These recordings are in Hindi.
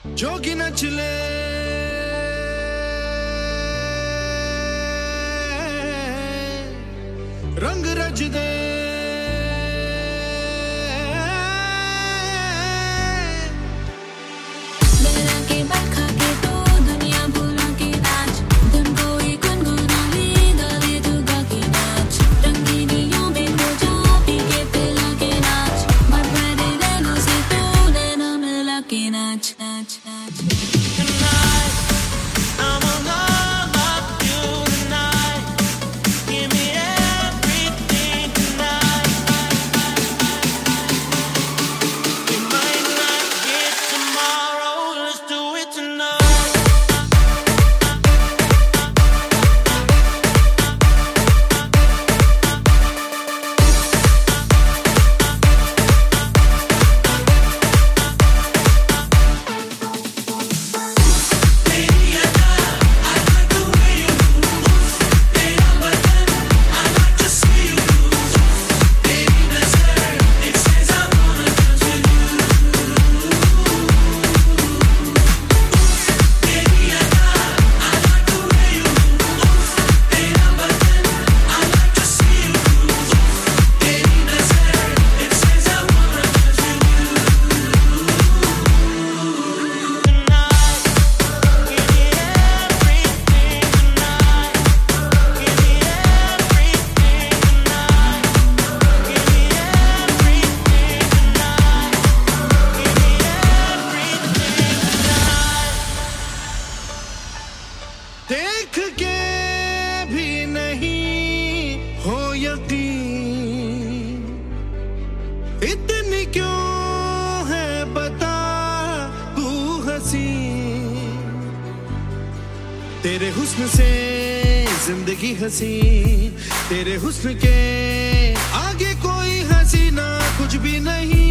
जोगी नचले रंग रज दे देख के भी नहीं हो यकीन, इतनी क्यों है बता तू हंसी। तेरे हुस्न से जिंदगी हंसी, तेरे हुस्न के आगे कोई हसीना कुछ भी नहीं।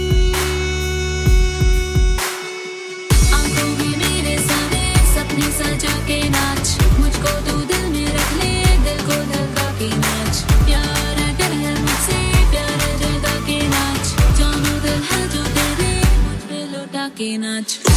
सजा के नाच, मुझको तू दिल में रख ले, दिल को धड़का के नाच। प्यार कर मुझसे, प्यार जगा के नाच, जानू दिल है जो तेरे, मुझ पे लौटा के नाच।